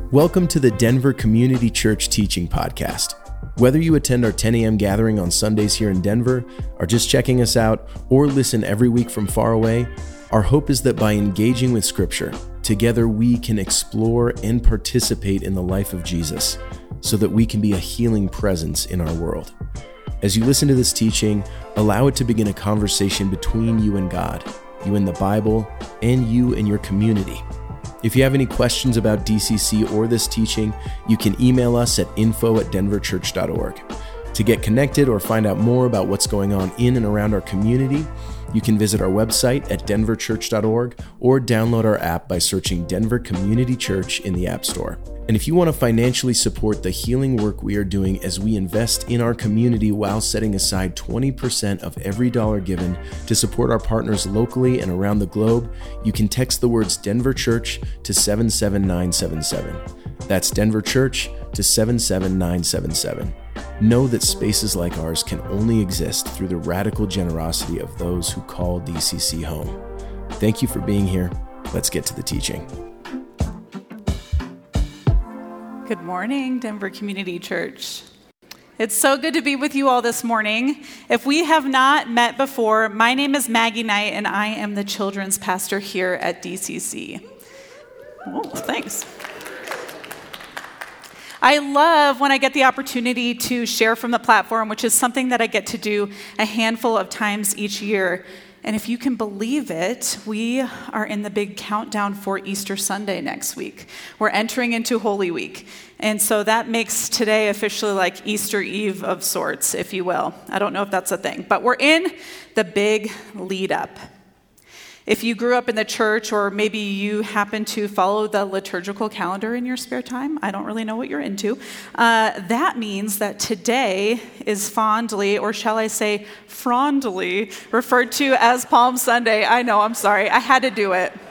Welcome to the Denver Community Church Teaching Podcast. Whether you attend our 10 a.m. gathering on Sundays here in Denver, are just checking us out, or listen every week from far away, our hope is that by engaging with Scripture, together we can explore and participate in the life of Jesus so that we can be a healing presence in our world. As you listen to this teaching, allow it to begin a conversation between you and God, you and the Bible, and you and your community. If you have any questions about DCC or this teaching, you can email us at info@denverchurch.org. To get connected or find out more about what's going on in and around our community, you can visit our website at denverchurch.org or download our app by searching Denver Community Church in the App Store. And if you want to financially support the healing work we are doing as we invest in our community while setting aside 20% of every dollar given to support our partners locally and around the globe, you can text the words Denver Church to 77977. That's Denver Church to 77977. Know that spaces like ours can only exist through the radical generosity of those who call DCC home. Thank you for being here. Let's get to the teaching. Good morning, Denver Community Church. It's so good to be with you all this morning. If we have not met before, my name is Maggie Knight, and I am the children's pastor here at DCC. Oh, thanks. I love when I get the opportunity to share from the platform, which is something that I get to do a handful of times each year. And if you can believe it, we are in the big countdown for Easter Sunday next week. We're entering into Holy Week. And so that makes today officially like Easter Eve of sorts, if you will. I don't know if that's a thing, but we're in the big lead up. If you grew up in the church, or maybe you happen to follow the liturgical calendar in your spare time, I don't really know what you're into, that means that today is fondly, or shall I say frondly, referred to as Palm Sunday. I know, I'm sorry, I had to do it.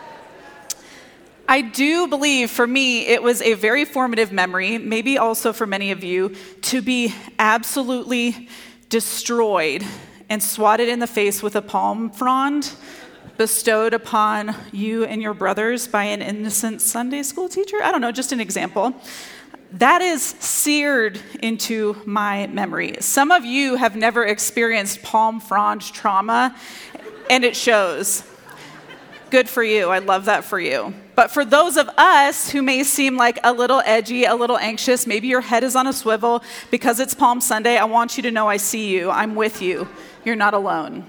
I do believe, for me, it was a very formative memory, maybe also for many of you, to be absolutely destroyed and swatted in the face with a palm frond bestowed upon you and your brothers by an innocent Sunday school teacher. I don't know, just an example. That is seared into my memory. Some of you have never experienced palm frond trauma, and it shows. Good for you. I love that for you. But for those of us who may seem like a little edgy, a little anxious, maybe your head is on a swivel because it's Palm Sunday, I want you to know I see you. I'm with you. You're not alone.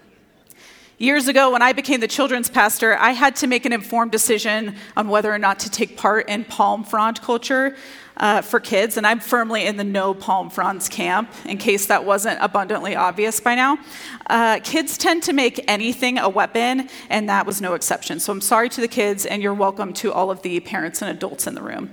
Years ago, when I became the children's pastor, I had to make an informed decision on whether or not to take part in palm frond culture for kids, and I'm firmly in the no palm fronds camp, in case that wasn't abundantly obvious by now. Kids tend to make anything a weapon, and that was no exception. So I'm sorry to the kids, and you're welcome to all of the parents and adults in the room.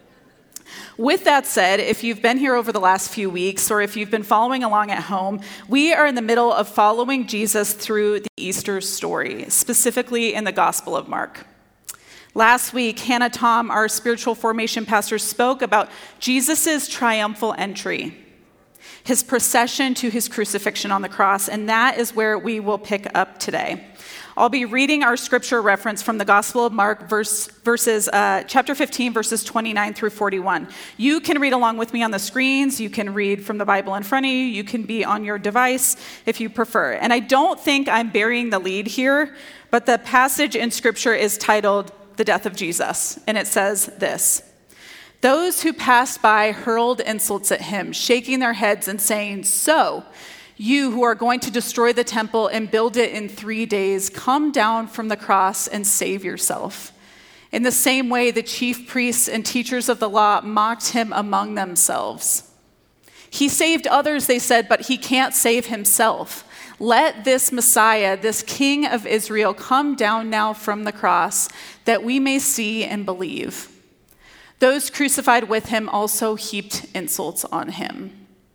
With that said, if you've been here over the last few weeks, or if you've been following along at home, we are in the middle of following Jesus through the Easter story, specifically in the Gospel of Mark. Last week, Hannah Tom, our spiritual formation pastor, spoke about Jesus' triumphal entry, his procession to his crucifixion on the cross, and that is where we will pick up today. I'll be reading our scripture reference from the Gospel of Mark, chapter 15, verses 29 through 41. You can read along with me on the screens. You can read from the Bible in front of you. You can be on your device if you prefer. And I don't think I'm burying the lead here, but the passage in scripture is titled The Death of Jesus, and it says this: "Those who passed by hurled insults at him, shaking their heads and saying, 'So, you who are going to destroy the temple and build it in 3 days, come down from the cross and save yourself.' In the same way, the chief priests and teachers of the law mocked him among themselves. 'He saved others,' they said, 'but he can't save himself. Let this Messiah, this King of Israel, come down now from the cross, that we may see and believe.' Those crucified with him also heaped insults on him.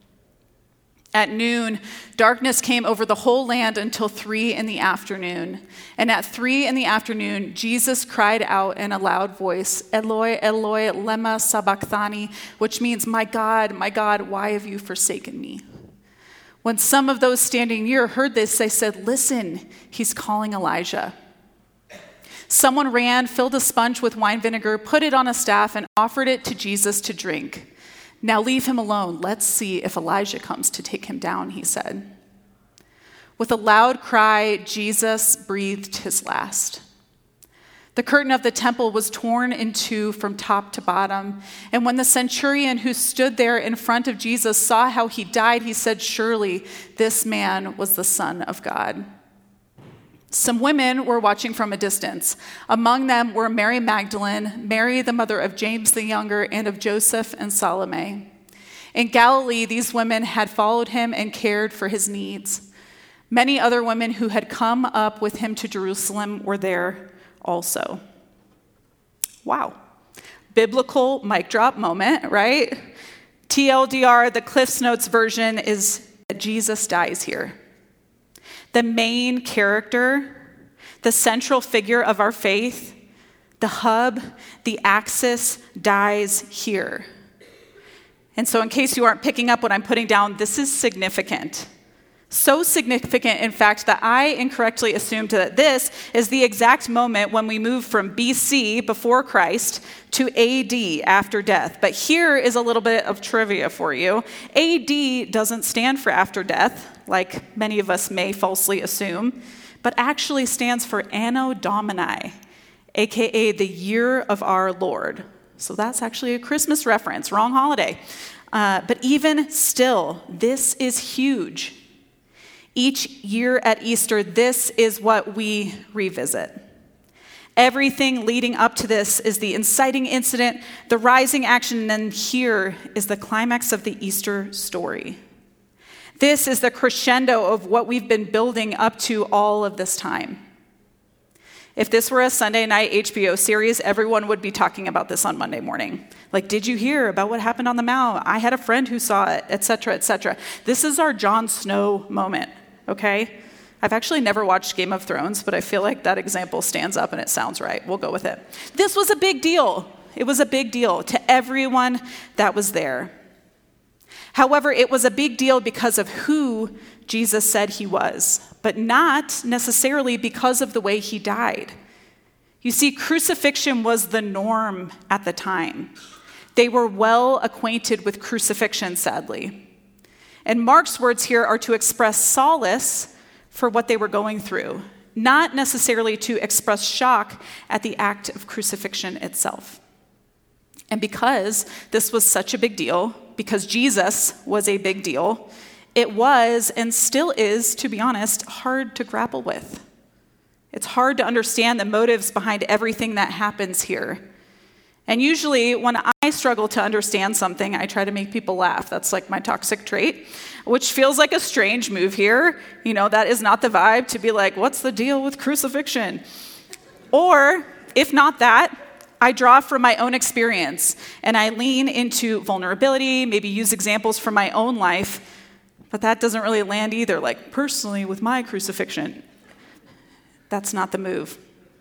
At noon, darkness came over the whole land until 3 p.m. And at 3 p.m, Jesus cried out in a loud voice, 'Eloi, Eloi, lema sabachthani,' which means, my God, why have you forsaken me?" When some of those standing near heard this, they said, "Listen, he's calling Elijah." Someone ran, filled a sponge with wine vinegar, put it on a staff, and offered it to Jesus to drink. "Now leave him alone. Let's see if Elijah comes to take him down," he said. With a loud cry, Jesus breathed his last. The curtain of the temple was torn in two from top to bottom. And when the centurion who stood there in front of Jesus saw how he died, he said, "Surely this man was the Son of God." Some women were watching from a distance. Among them were Mary Magdalene, Mary the mother of James the Younger, and of Joseph and Salome. In Galilee, these women had followed him and cared for his needs. Many other women who had come up with him to Jerusalem were there also. Wow. Biblical mic drop moment, right? TLDR, the Cliff's Notes version is that Jesus dies here. The main character, the central figure of our faith, the hub, the axis, dies here. And so in case you aren't picking up what I'm putting down, this is significant. So significant, in fact, that I incorrectly assumed that this is the exact moment when we move from BC, before Christ, to AD, after death. But here is a little bit of trivia for you. AD doesn't stand for after death, like many of us may falsely assume, but actually stands for Anno Domini, aka the year of our Lord. So that's actually a Christmas reference, wrong holiday. But even still, this is huge. Each year at Easter, this is what we revisit. Everything leading up to this is the inciting incident, the rising action, and then here is the climax of the Easter story. This is the crescendo of what we've been building up to all of this time. If this were a Sunday night HBO series, everyone would be talking about this on Monday morning. Like, did you hear about what happened on the Mount? I had a friend who saw it, etc., etc. This is our Jon Snow moment, okay? I've actually never watched Game of Thrones, but I feel like that example stands up and it sounds right. We'll go with it. This was a big deal. It was a big deal to everyone that was there. However, it was a big deal because of who Jesus said he was, but not necessarily because of the way he died. You see, crucifixion was the norm at the time. They were well acquainted with crucifixion, sadly. And Mark's words here are to express solace for what they were going through, not necessarily to express shock at the act of crucifixion itself. And because this was such a big deal, because Jesus was a big deal, it was and still is, to be honest, hard to grapple with. It's hard to understand the motives behind everything that happens here. And usually when I struggle to understand something, I try to make people laugh. That's like my toxic trait, which feels like a strange move here. You know, that is not the vibe to be like, what's the deal with crucifixion? Or if not that, I draw from my own experience and I lean into vulnerability, maybe use examples from my own life, but that doesn't really land either. Like personally with my crucifixion, that's not the move.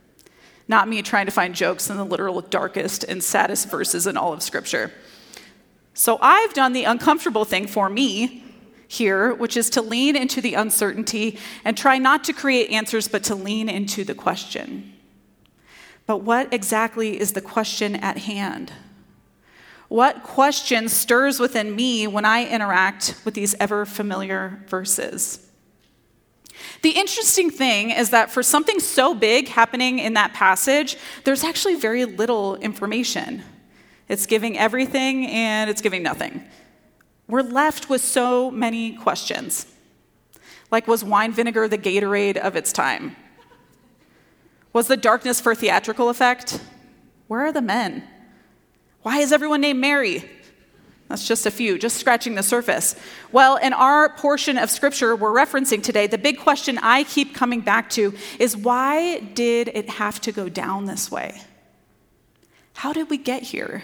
Not me trying to find jokes in the literal darkest and saddest verses in all of Scripture. So I've done the uncomfortable thing for me here, which is to lean into the uncertainty and try not to create answers, but to lean into the question. But what exactly is the question at hand? What question stirs within me when I interact with these ever-familiar verses? The interesting thing is that for something so big happening in that passage, there's actually very little information. It's giving everything and it's giving nothing. We're left with so many questions. Like, was wine vinegar the Gatorade of its time? Was the darkness for theatrical effect? Where are the men? Why is everyone named Mary? That's just a few, just scratching the surface. Well, in our portion of Scripture we're referencing today, the big question I keep coming back to is, why did it have to go down this way? How did we get here?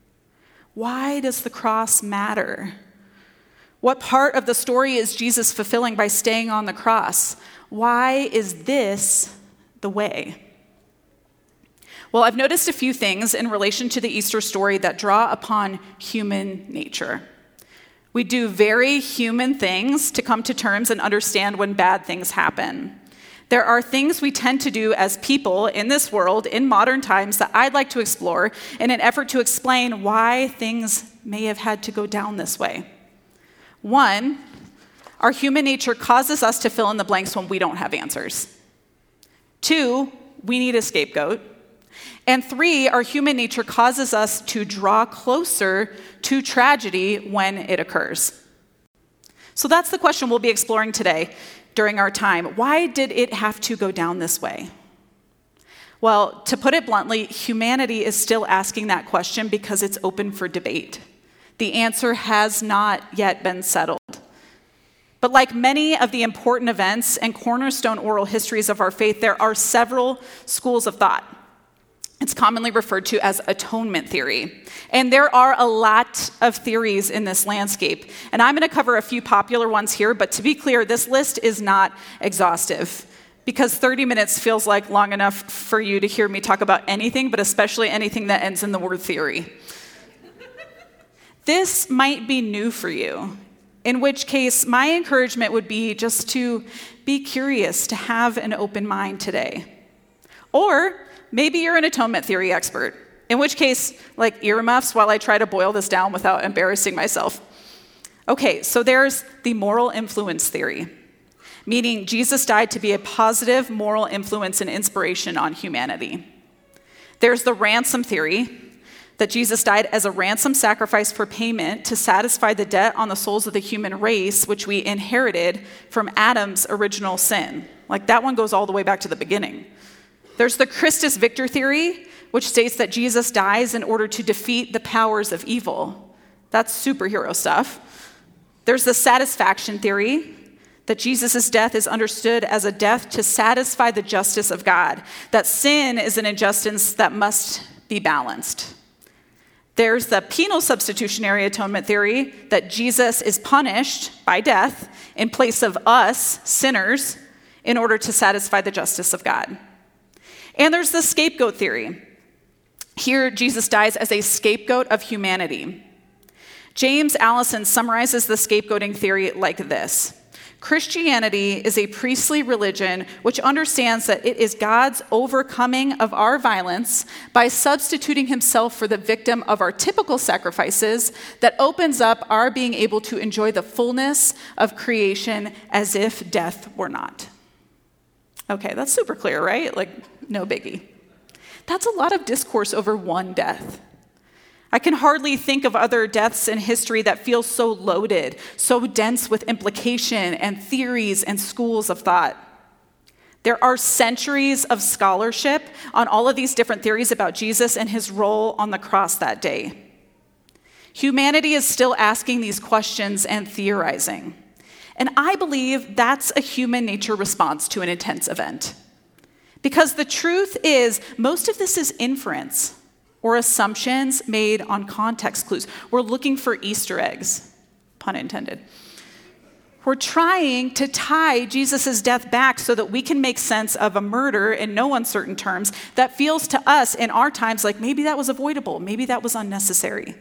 Why does the cross matter? What part of the story is Jesus fulfilling by staying on the cross? Why is this the way? Well, I've noticed a few things in relation to the Easter story that draw upon human nature. We do very human things to come to terms and understand when bad things happen. There are things we tend to do as people in this world, in modern times, that I'd like to explore in an effort to explain why things may have had to go down this way. 1, our human nature causes us to fill in the blanks when we don't have answers. 2, we need a scapegoat. And 3, our human nature causes us to draw closer to tragedy when it occurs. So that's the question we'll be exploring today during our time. Why did it have to go down this way? Well, to put it bluntly, humanity is still asking that question because it's open for debate. The answer has not yet been settled. But like many of the important events and cornerstone oral histories of our faith, there are several schools of thought. It's commonly referred to as atonement theory. And there are a lot of theories in this landscape. And I'm going to cover a few popular ones here, but to be clear, this list is not exhaustive, because 30 minutes feels like long enough for you to hear me talk about anything, but especially anything that ends in the word theory. This might be new for you, in which case my encouragement would be just to be curious, to have an open mind today. Or maybe you're an atonement theory expert, in which case, like earmuffs while I try to boil this down without embarrassing myself. Okay, so there's the moral influence theory, meaning Jesus died to be a positive moral influence and inspiration on humanity. There's the ransom theory, that Jesus died as a ransom sacrifice for payment to satisfy the debt on the souls of the human race, which we inherited from Adam's original sin. Like that one goes all the way back to the beginning. There's the Christus Victor theory, which states that Jesus dies in order to defeat the powers of evil. That's superhero stuff. There's the satisfaction theory, that Jesus' death is understood as a death to satisfy the justice of God, that sin is an injustice that must be balanced. There's the penal substitutionary atonement theory, that Jesus is punished by death in place of us, sinners, in order to satisfy the justice of God. And there's the scapegoat theory. Here, Jesus dies as a scapegoat of humanity. James Allison summarizes the scapegoating theory like this: Christianity is a priestly religion which understands that it is God's overcoming of our violence by substituting himself for the victim of our typical sacrifices that opens up our being able to enjoy the fullness of creation as if death were not. Okay, that's super clear, right? Like, no biggie. That's a lot of discourse over one death. I can hardly think of other deaths in history that feel so loaded, so dense with implication and theories and schools of thought. There are centuries of scholarship on all of these different theories about Jesus and his role on the cross that day. Humanity is still asking these questions and theorizing. And I believe that's a human nature response to an intense event. Because the truth is, most of this is inference or assumptions made on context clues. We're looking for Easter eggs, pun intended. We're trying to tie Jesus' death back so that we can make sense of a murder in no uncertain terms that feels to us in our times like maybe that was avoidable, maybe that was unnecessary.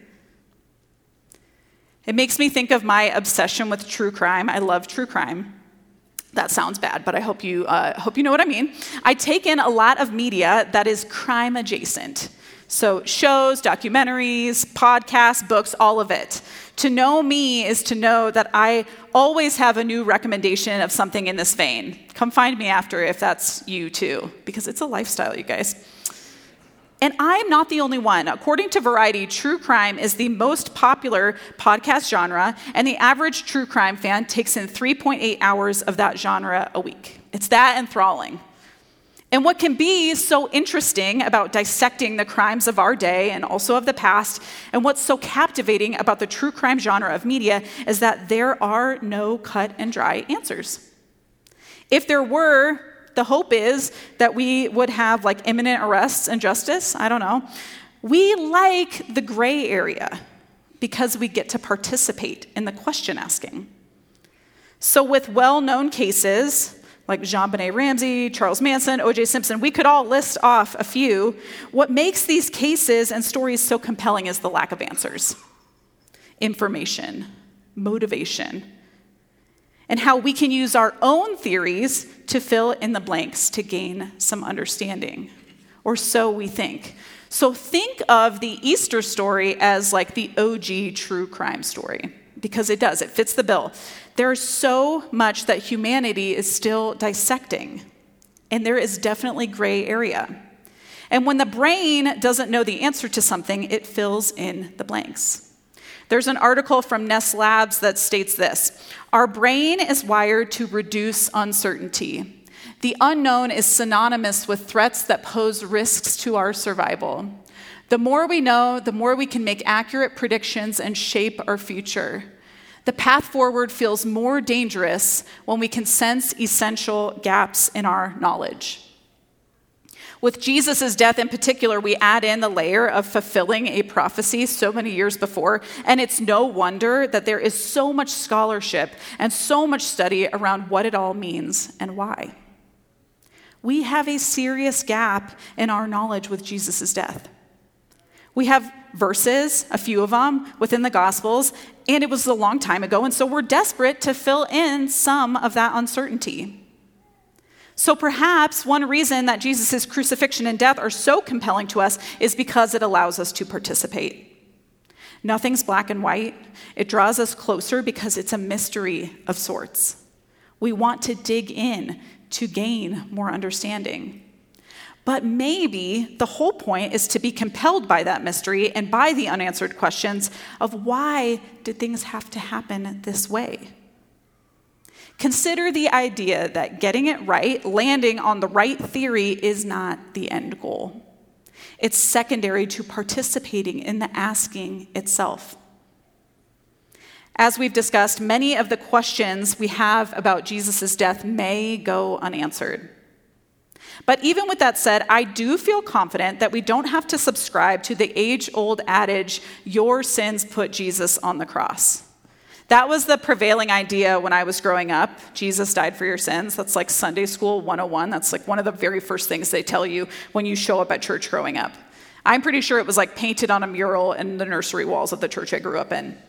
It makes me think of my obsession with true crime. I love true crime. That sounds bad, but I hope you know what I mean. I take in a lot of media that is crime adjacent. So shows, documentaries, podcasts, books, all of it. To know me is to know that I always have a new recommendation of something in this vein. Come find me after if that's you too, because it's a lifestyle, you guys. And I'm not the only one. According to Variety, true crime is the most popular podcast genre, and the average true crime fan takes in 3.8 hours of that genre a week. It's that enthralling. And what can be so interesting about dissecting the crimes of our day and also of the past, and what's so captivating about the true crime genre of media, is that there are no cut and dry answers. If there were, the hope is that we would have like imminent arrests and justice. I don't know. We like the gray area because we get to participate in the question asking. So with well-known cases like JonBenet Ramsey, Charles Manson, O.J. Simpson, we could all list off a few. What makes these cases and stories so compelling is the lack of answers, information, motivation. and how we can use our own theories to fill in the blanks to gain some understanding. Or so we think. So think of the Easter story as like the OG true crime story, because it does, it fits the bill. There's so much that humanity is still dissecting, and there is definitely gray area. And when the brain doesn't know the answer to something, it fills in the blanks. There's an article from Ness Labs that states this: our brain is wired to reduce uncertainty. The unknown is synonymous with threats that pose risks to our survival. The more we know, the more we can make accurate predictions and shape our future. The path forward feels more dangerous when we can sense essential gaps in our knowledge. With Jesus' death in particular, we add in the layer of fulfilling a prophecy so many years before, and it's no wonder that there is so much scholarship and so much study around what it all means and why. We have a serious gap in our knowledge with Jesus' death. We have verses, a few of them, within the Gospels, and it was a long time ago, and so we're desperate to fill in some of that uncertainty. So perhaps one reason that Jesus' crucifixion and death are so compelling to us is because it allows us to participate. Nothing's black and white. It draws us closer because it's a mystery of sorts. We want to dig in to gain more understanding. But maybe the whole point is to be compelled by that mystery and by the unanswered questions of why did things have to happen this way? Consider the idea that getting it right, landing on the right theory, is not the end goal. It's secondary to participating in the asking itself. As we've discussed, many of the questions we have about Jesus' death may go unanswered. But even with that said, I do feel confident that we don't have to subscribe to the age-old adage, your sins put Jesus on the cross. That was the prevailing idea when I was growing up. Jesus died for your sins. That's like Sunday School 101. That's like one of the very first things they tell you when you show up at church growing up. I'm pretty sure it was like painted on a mural in the nursery walls of the church I grew up in.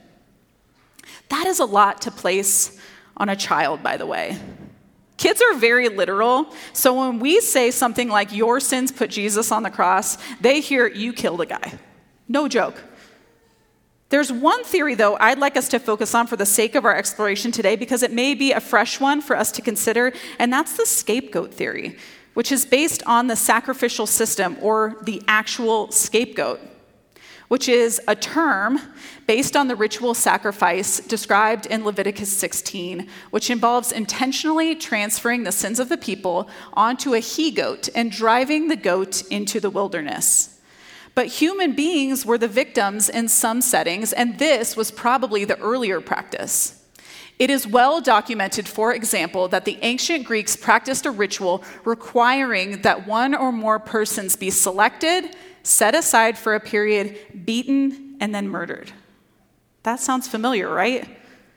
That is a lot to place on a child, by the way. Kids are very literal, so when we say something like, your sins put Jesus on the cross, they hear, you killed a guy. No joke. There's one theory, though, I'd like us to focus on for the sake of our exploration today, because it may be a fresh one for us to consider, and that's the scapegoat theory, which is based on the sacrificial system, or the actual scapegoat, which is a term based on the ritual sacrifice described in Leviticus 16, which involves intentionally transferring the sins of the people onto a he-goat and driving the goat into the wilderness. But human beings were the victims in some settings, and this was probably the earlier practice. It is well documented, for example, that the ancient Greeks practiced a ritual requiring that one or more persons be selected, set aside for a period, beaten, and then murdered. That sounds familiar, right?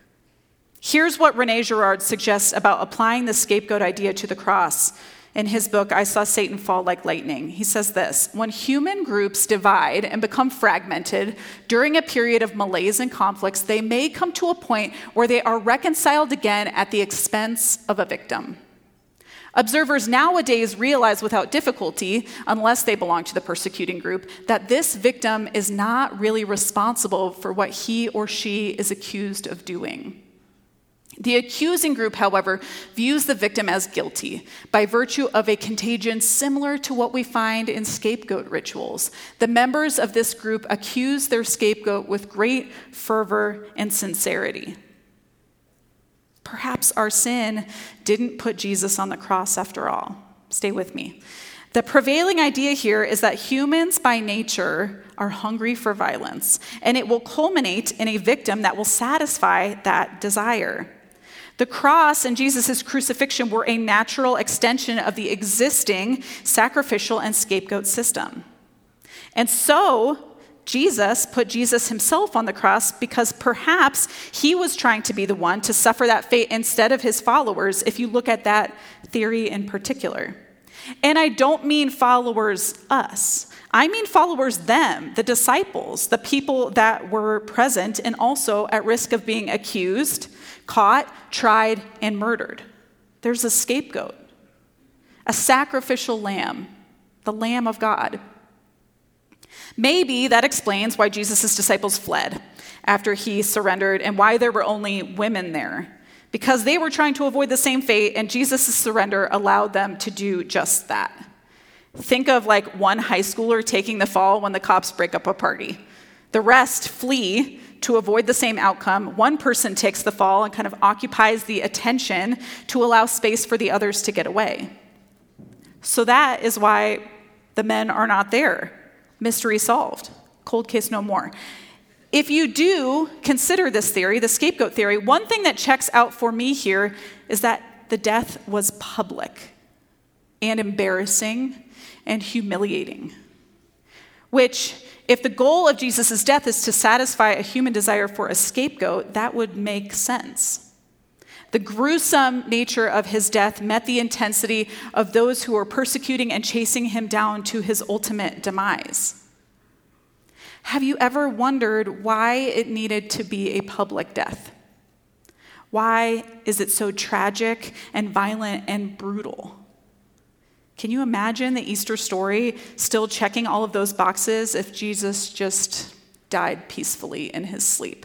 Here's what René Girard suggests about applying the scapegoat idea to the cross. In his book, I Saw Satan Fall Like Lightning, he says this: when human groups divide and become fragmented during a period of malaise and conflicts, they may come to a point where they are reconciled again at the expense of a victim. Observers nowadays realize without difficulty, unless they belong to the persecuting group, that this victim is not really responsible for what he or she is accused of doing. The accusing group, however, views the victim as guilty by virtue of a contagion similar to what we find in scapegoat rituals. The members of this group accuse their scapegoat with great fervor and sincerity. Perhaps our sin didn't put Jesus on the cross after all. Stay with me. The prevailing idea here is that humans by nature are hungry for violence, and it will culminate in a victim that will satisfy that desire. The cross and Jesus' crucifixion were a natural extension of the existing sacrificial and scapegoat system. And so, Jesus put Jesus himself on the cross because perhaps he was trying to be the one to suffer that fate instead of his followers, if you look at that theory in particular. And I don't mean followers us. I mean followers them, the disciples, the people that were present and also at risk of being accused, caught, tried, and murdered. There's a scapegoat, a sacrificial lamb, the Lamb of God. Maybe that explains why Jesus' disciples fled after he surrendered and why there were only women there, because they were trying to avoid the same fate, and Jesus' surrender allowed them to do just that. Think of like one high schooler taking the fall when the cops break up a party. The rest flee to avoid the same outcome. One person takes the fall and kind of occupies the attention to allow space for the others to get away. So that is why the men are not there. Mystery solved. Cold case no more. If you do consider this theory, the scapegoat theory, one thing that checks out for me here is that the death was public and embarrassing and humiliating, which, if the goal of Jesus' death is to satisfy a human desire for a scapegoat, that would make sense. The gruesome nature of his death met the intensity of those who were persecuting and chasing him down to his ultimate demise. Have you ever wondered why it needed to be a public death? Why is it so tragic and violent and brutal? Can you imagine the Easter story still checking all of those boxes if Jesus just died peacefully in his sleep?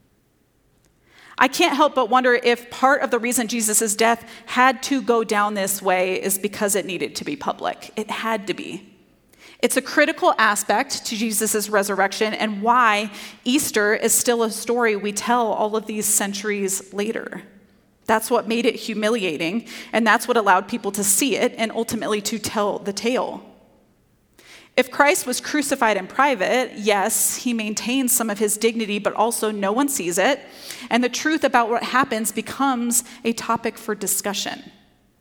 I can't help but wonder if part of the reason Jesus' death had to go down this way is because it needed to be public. It had to be. It's a critical aspect to Jesus' resurrection and why Easter is still a story we tell all of these centuries later. That's what made it humiliating, and that's what allowed people to see it and ultimately to tell the tale. If Christ was crucified in private, yes, he maintains some of his dignity, but also no one sees it, and the truth about what happens becomes a topic for discussion.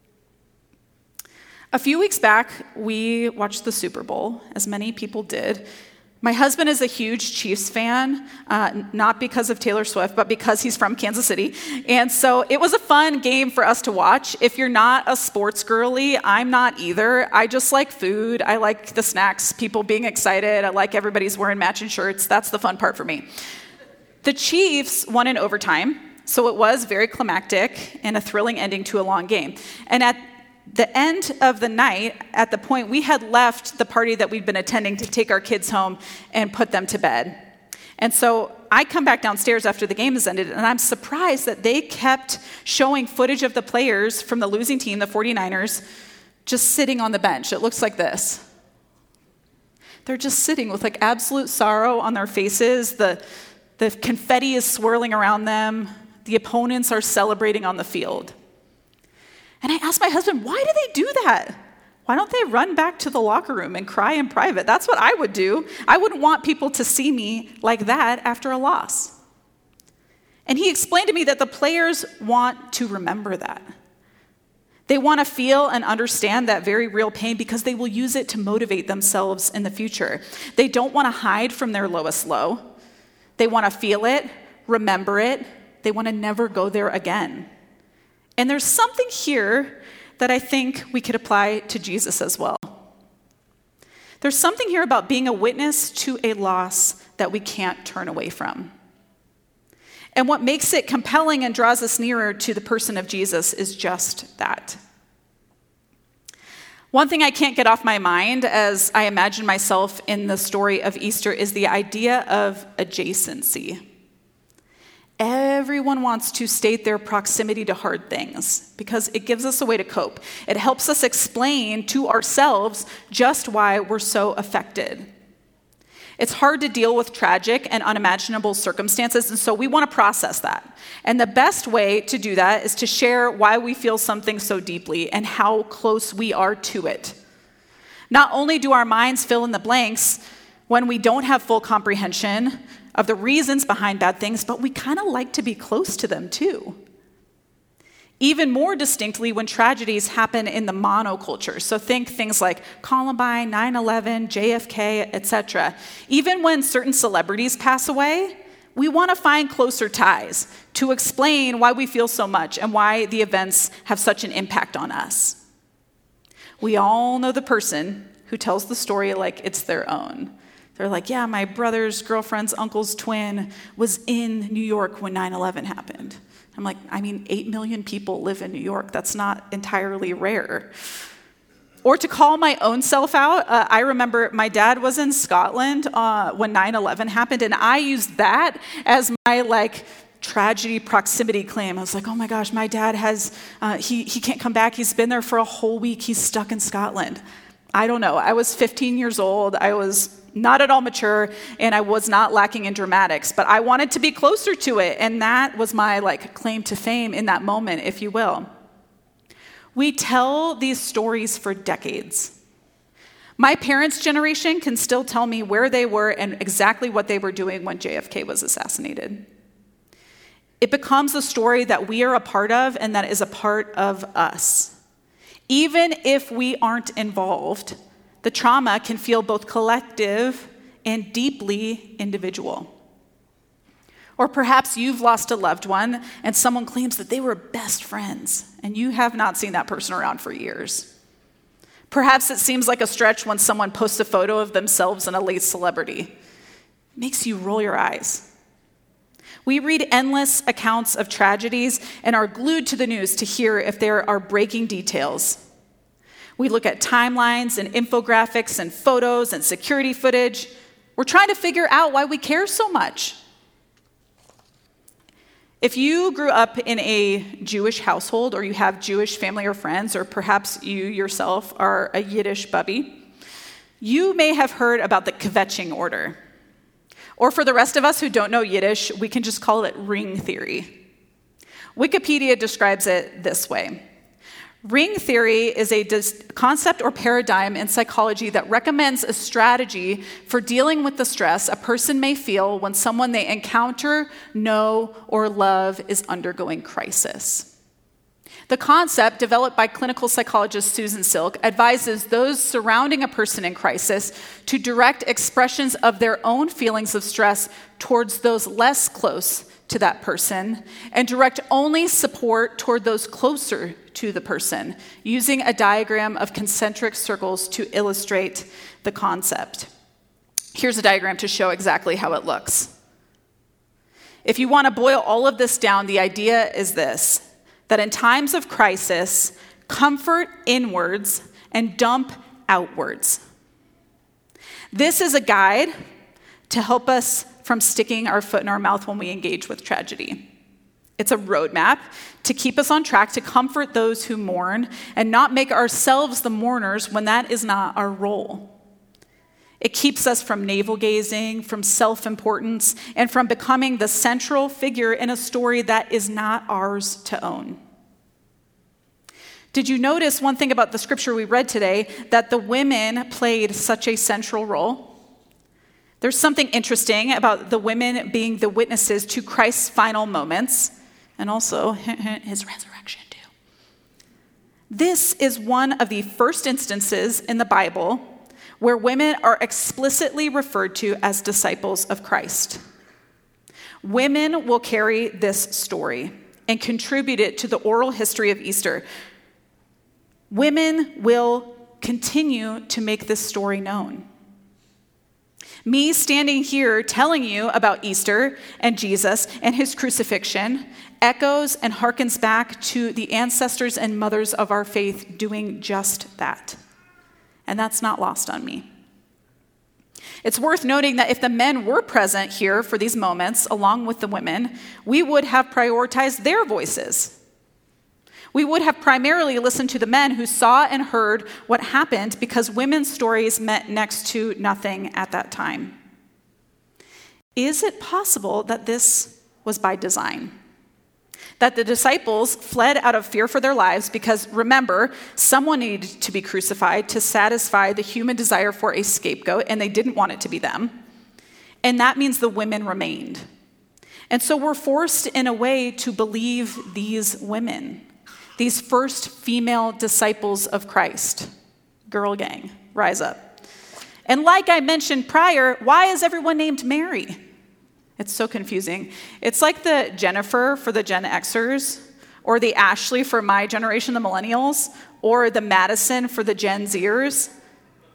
A few weeks back, we watched the Super Bowl, as many people did. My husband is a huge Chiefs fan, not because of Taylor Swift, but because he's from Kansas City. And so it was a fun game for us to watch. If you're not a sports girly, I'm not either. I just like food. I like the snacks, people being excited. I like everybody's wearing matching shirts. That's the fun part for me. The Chiefs won in overtime, so it was very climactic and a thrilling ending to a long game. And at the end of the night, at the point we had left the party that we'd been attending to take our kids home and put them to bed. And so I come back downstairs after the game has ended, and I'm surprised that they kept showing footage of the players from the losing team, the 49ers, just sitting on the bench. It looks like this. They're just sitting with like absolute sorrow on their faces. The confetti is swirling around them. The opponents are celebrating on the field. And I asked my husband, why do they do that? Why don't they run back to the locker room and cry in private? That's what I would do. I wouldn't want people to see me like that after a loss. And he explained to me that the players want to remember that. They want to feel and understand that very real pain because they will use it to motivate themselves in the future. They don't want to hide from their lowest low. They want to feel it, remember it. They want to never go there again. And there's something here that I think we could apply to Jesus as well. There's something here about being a witness to a loss that we can't turn away from. And what makes it compelling and draws us nearer to the person of Jesus is just that. One thing I can't get off my mind as I imagine myself in the story of Easter is the idea of adjacency. Everyone wants to state their proximity to hard things because it gives us a way to cope. It helps us explain to ourselves just why we're so affected. It's hard to deal with tragic and unimaginable circumstances, and so we want to process that. And the best way to do that is to share why we feel something so deeply and how close we are to it. Not only do our minds fill in the blanks when we don't have full comprehension of the reasons behind bad things, but we kind of like to be close to them too. Even more distinctly when tragedies happen in the monoculture. So think things like Columbine, 9/11, JFK, etc. Even when certain celebrities pass away, we want to find closer ties to explain why we feel so much and why the events have such an impact on us. We all know the person who tells the story like it's their own. They're like, yeah, my brother's girlfriend's uncle's twin was in New York when 9/11 happened. I'm like, 8 million people live in New York. That's not entirely rare. Or to call my own self out, I remember my dad was in Scotland when 9/11 happened, and I used that as my tragedy proximity claim. I was like, oh my gosh, my dad he can't come back. He's been there for a whole week. He's stuck in Scotland. I don't know. I was 15 years old. I was not at all mature, and I was not lacking in dramatics, but I wanted to be closer to it, and that was my claim to fame in that moment, if you will. We tell these stories for decades. My parents' generation can still tell me where they were and exactly what they were doing when JFK was assassinated. It becomes a story that we are a part of and that is a part of us. Even if we aren't involved, the trauma can feel both collective and deeply individual. Or perhaps you've lost a loved one and someone claims that they were best friends and you have not seen that person around for years. Perhaps it seems like a stretch when someone posts a photo of themselves and a late celebrity. It makes you roll your eyes. We read endless accounts of tragedies and are glued to the news to hear if there are breaking details. We look at timelines and infographics and photos and security footage. We're trying to figure out why we care so much. If you grew up in a Jewish household, or you have Jewish family or friends, or perhaps you yourself are a Yiddish bubby, you may have heard about the kvetching order. Or for the rest of us who don't know Yiddish, we can just call it ring theory. Wikipedia describes it this way. Ring theory is a concept or paradigm in psychology that recommends a strategy for dealing with the stress a person may feel when someone they encounter, know, or love is undergoing crisis. The concept, developed by clinical psychologist Susan Silk, advises those surrounding a person in crisis to direct expressions of their own feelings of stress towards those less close to that person, and direct only support toward those closer to the person, using a diagram of concentric circles to illustrate the concept. Here's a diagram to show exactly how it looks. If you want to boil all of this down, the idea is this: that in times of crisis, comfort inwards and dump outwards. This is a guide to help us from sticking our foot in our mouth when we engage with tragedy. It's a roadmap to keep us on track to comfort those who mourn and not make ourselves the mourners when that is not our role. It keeps us from navel-gazing, from self-importance, and from becoming the central figure in a story that is not ours to own. Did you notice one thing about the scripture we read today, that the women played such a central role? There's something interesting about the women being the witnesses to Christ's final moments, and also his resurrection too. This is one of the first instances in the Bible where women are explicitly referred to as disciples of Christ. Women will carry this story and contribute it to the oral history of Easter. Women will continue to make this story known. Me standing here telling you about Easter and Jesus and his crucifixion echoes and harkens back to the ancestors and mothers of our faith doing just that. And that's not lost on me. It's worth noting that if the men were present here for these moments, along with the women, we would have prioritized their voices. We would have primarily listened to the men who saw and heard what happened, because women's stories meant next to nothing at that time. Is it possible that this was by design? That the disciples fled out of fear for their lives because, remember, someone needed to be crucified to satisfy the human desire for a scapegoat, and they didn't want it to be them. And that means the women remained. And so we're forced in a way to believe these women, these first female disciples of Christ. Girl gang, rise up. And like I mentioned prior, why is everyone named Mary? It's so confusing. It's like the Jennifer for the Gen Xers, or the Ashley for my generation, the millennials, or the Madison for the Gen Zers.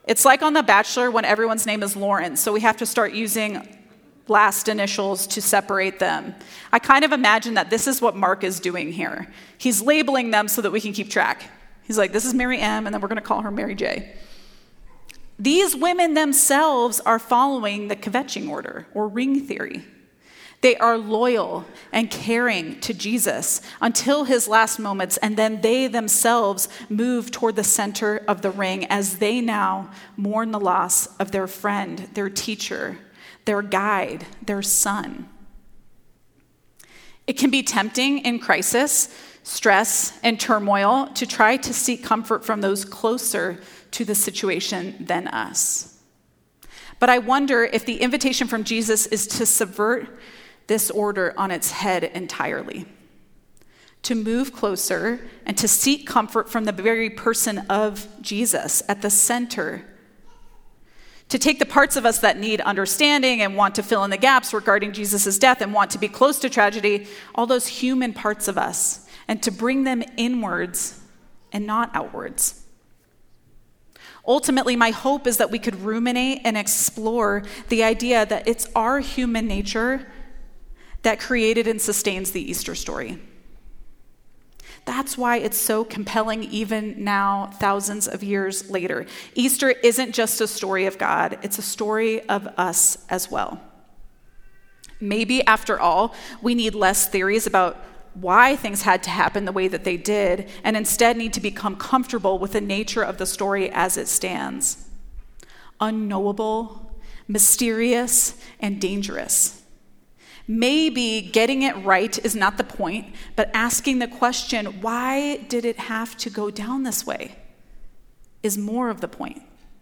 It's like on The Bachelor when everyone's name is Lauren, so we have to start using last initials to separate them. I kind of imagine that this is what Mark is doing here. He's labeling them so that we can keep track. He's like, this is Mary M, and then we're going to call her Mary J. These women themselves are following the kvetching order or ring theory. They are loyal and caring to Jesus until his last moments, and then they themselves move toward the center of the ring as they now mourn the loss of their friend, their teacher, their guide, their son. It can be tempting in crisis, stress, and turmoil to try to seek comfort from those closer to the situation than us. But I wonder if the invitation from Jesus is to subvert this order on its head entirely, to move closer and to seek comfort from the very person of Jesus at the center, to take the parts of us that need understanding and want to fill in the gaps regarding Jesus' death and want to be close to tragedy, all those human parts of us, and to bring them inwards and not outwards. Ultimately, my hope is that we could ruminate and explore the idea that it's our human nature that created and sustains the Easter story. That's why it's so compelling even now, thousands of years later. Easter isn't just a story of God, it's a story of us as well. Maybe, after all, we need less theories about why things had to happen the way that they did, and instead need to become comfortable with the nature of the story as it stands. Unknowable, mysterious, and dangerous. Maybe getting it right is not the point, but asking the question, why did it have to go down this way, is more of the point.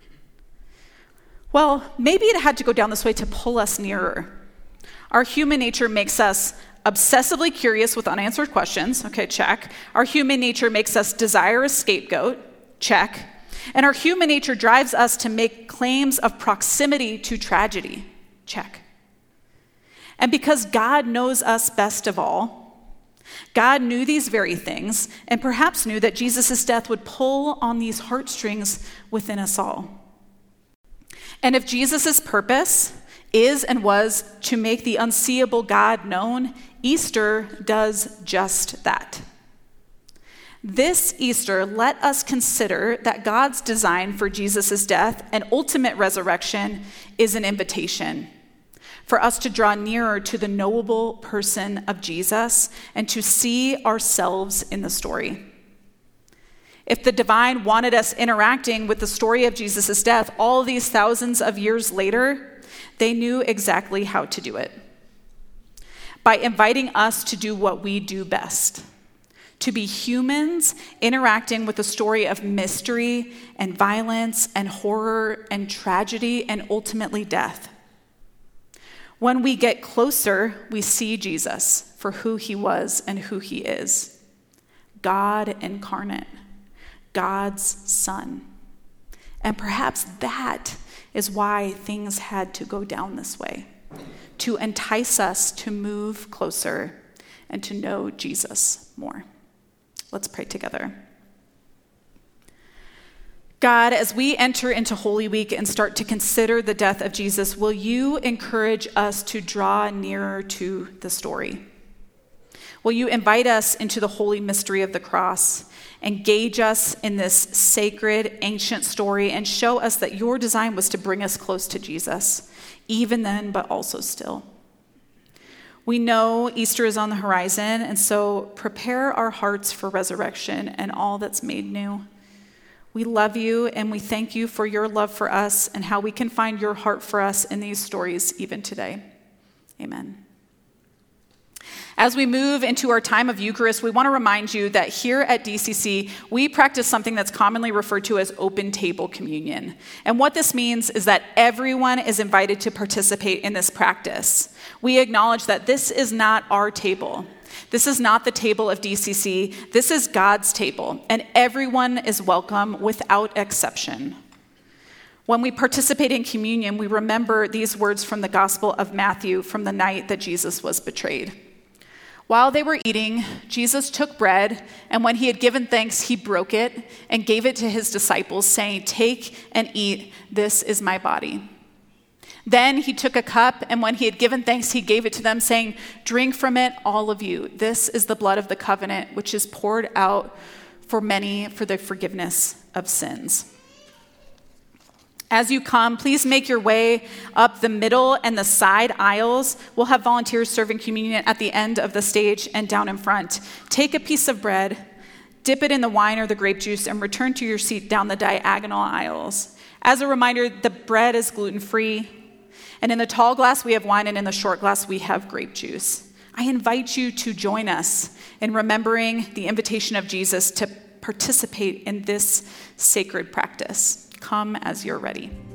Well, maybe it had to go down this way to pull us nearer. Our human nature makes us obsessively curious with unanswered questions. Okay, check. Our human nature makes us desire a scapegoat. Check. And our human nature drives us to make claims of proximity to tragedy. Check. And because God knows us best of all, God knew these very things and perhaps knew that Jesus' death would pull on these heartstrings within us all. And if Jesus' purpose is and was to make the unseeable God known, Easter does just that. This Easter, let us consider that God's design for Jesus' death and ultimate resurrection is an invitation for us to draw nearer to the knowable person of Jesus and to see ourselves in the story. If the divine wanted us interacting with the story of Jesus' death all these thousands of years later, they knew exactly how to do it. By inviting us to do what we do best, to be humans interacting with the story of mystery and violence and horror and tragedy and ultimately death. When we get closer, we see Jesus for who he was and who he is. God incarnate, God's Son. And perhaps that is why things had to go down this way, to entice us to move closer and to know Jesus more. Let's pray together. God, as we enter into Holy Week and start to consider the death of Jesus, will you encourage us to draw nearer to the story? Will you invite us into the holy mystery of the cross, engage us in this sacred, ancient story, and show us that your design was to bring us close to Jesus, even then, but also still? We know Easter is on the horizon, and so prepare our hearts for resurrection and all that's made new. We love you, and we thank you for your love for us and how we can find your heart for us in these stories even today. Amen. As we move into our time of Eucharist, we want to remind you that here at DCC, we practice something that's commonly referred to as open table communion. And what this means is that everyone is invited to participate in this practice. We acknowledge that this is not our table. This is not the table of DCC. This is God's table, and everyone is welcome without exception. When we participate in communion, we remember these words from the Gospel of Matthew from the night that Jesus was betrayed. While they were eating, Jesus took bread, and when he had given thanks, he broke it and gave it to his disciples, saying, "Take and eat, this is my body." Then he took a cup, and when he had given thanks, he gave it to them, saying, "Drink from it, all of you. This is the blood of the covenant, which is poured out for many for the forgiveness of sins." As you come, please make your way up the middle and the side aisles. We'll have volunteers serving communion at the end of the stage and down in front. Take a piece of bread, dip it in the wine or the grape juice, and return to your seat down the diagonal aisles. As a reminder, the bread is gluten-free, and in the tall glass we have wine, and in the short glass we have grape juice. I invite you to join us in remembering the invitation of Jesus to participate in this sacred practice. Come as you're ready.